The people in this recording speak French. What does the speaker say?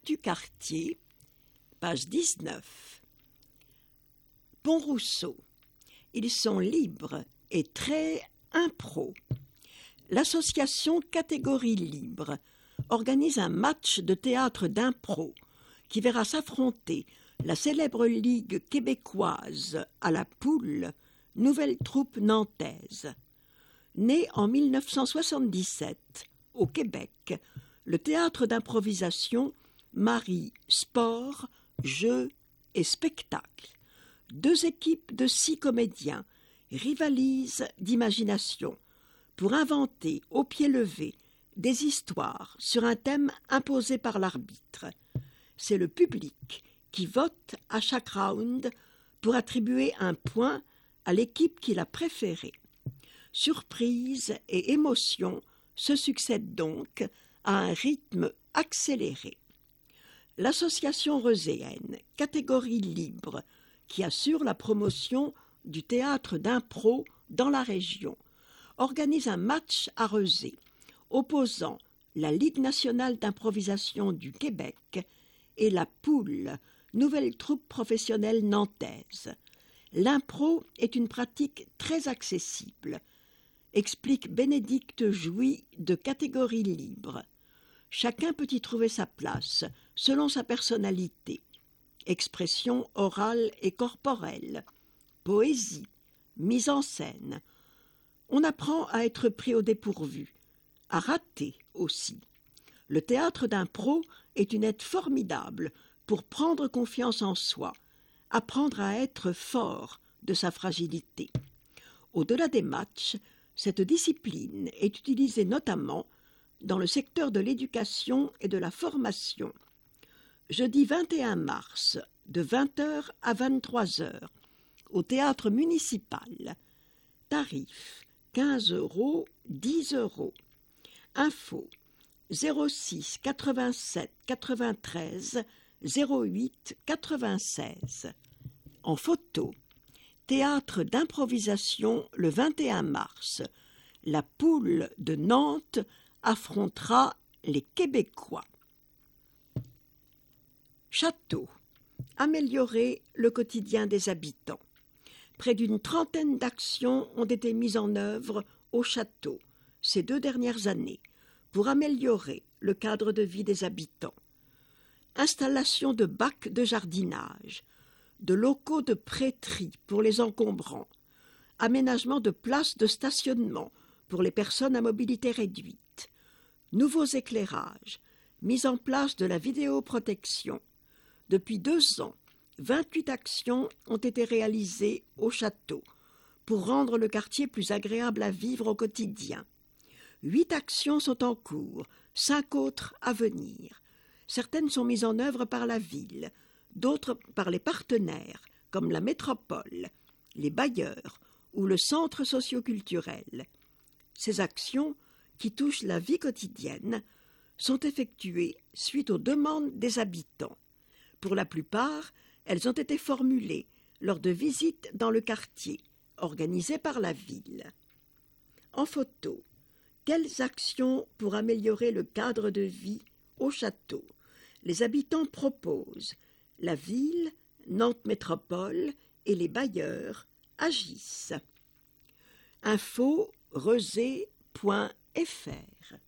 Actu Quartier, page 19. Pont-Rousseau. Ils sont libres et très impro. L'association Catégorie Libre organise un match de théâtre d'impro qui verra s'affronter la célèbre ligue québécoise à la poule, nouvelle troupe nantaise. Née en 1977 au Québec, le théâtre d'improvisation marie sport, jeu et spectacle. 2 équipes de 6 comédiens rivalisent d'imagination pour inventer au pied levé des histoires sur un thème imposé par l'arbitre. C'est le public qui vote à chaque round pour attribuer un point à l'équipe qu'il a préférée. Surprise et émotion se succèdent donc à un rythme accéléré. L'association reuséenne Catégorie Libre, qui assure la promotion du théâtre d'impro dans la région, organise un match à Reusé, opposant la Ligue nationale d'improvisation du Québec et la Poule, nouvelle troupe professionnelle nantaise. L'impro est une pratique très accessible, explique Bénédicte Jouy de Catégorie Libre. Chacun peut y trouver sa place, selon sa personnalité. Expression orale et corporelle, poésie, mise en scène. On apprend à être pris au dépourvu, à rater aussi. Le théâtre d'impro est une aide formidable pour prendre confiance en soi, apprendre à être fort de sa fragilité. Au-delà des matchs, cette discipline est utilisée notamment dans le secteur de l'éducation et de la formation. Jeudi 21 mars, de 20h à 23h, au théâtre municipal. Tarif 15 €, 10 €. Info 06 87 93 08 96. En photo, théâtre d'improvisation le 21 mars. La poule de Nantes affrontera les Québécois. Château. Améliorer le quotidien des habitants. Près d'une trentaine d'actions ont été mises en œuvre au château ces 2 dernières années pour améliorer le cadre de vie des habitants. Installation de bacs de jardinage, de locaux de prêterie pour les encombrants, aménagement de places de stationnement pour les personnes à mobilité réduite, nouveaux éclairages, mise en place de la vidéoprotection. Depuis 2 ans, 28 actions ont été réalisées au château pour rendre le quartier plus agréable à vivre au quotidien. 8 actions sont en cours, 5 autres à venir. Certaines sont mises en œuvre par la ville, d'autres par les partenaires, comme la métropole, les bailleurs ou le centre socio-culturel. Ces actions, qui touchent la vie quotidienne, sont effectuées suite aux demandes des habitants. Pour la plupart, elles ont été formulées lors de visites dans le quartier, organisées par la ville. En photo, quelles actions pour améliorer le cadre de vie au château? Les habitants proposent. La ville, Nantes Métropole et les bailleurs agissent. Info reusé.fr